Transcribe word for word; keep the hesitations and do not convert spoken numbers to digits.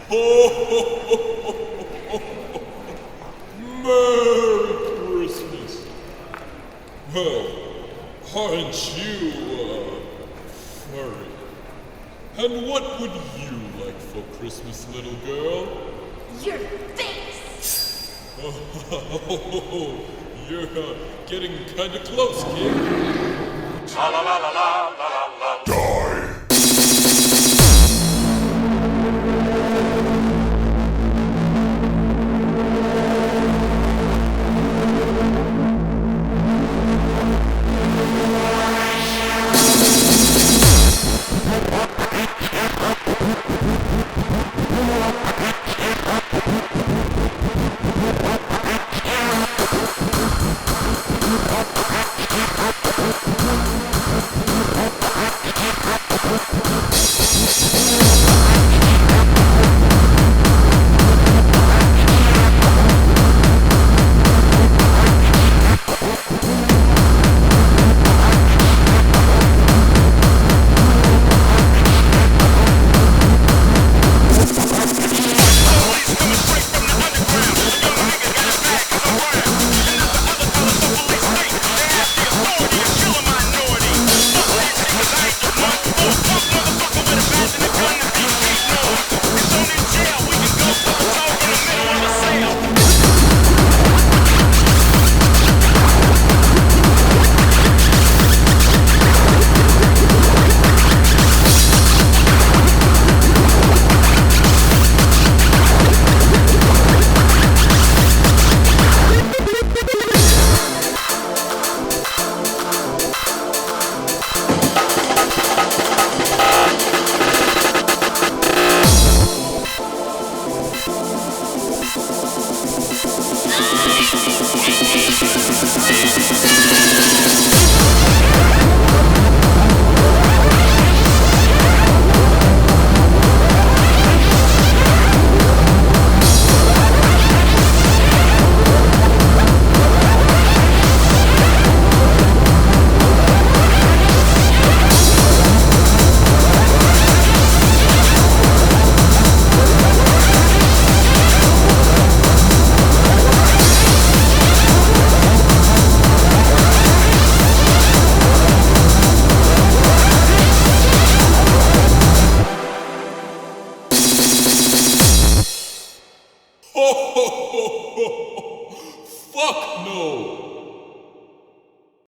Merry Christmas! Well, aren't you, uh, furry? And what would you like for Christmas, little girl? Your face! Oh, you're uh, getting kinda close, kid. La la la la la la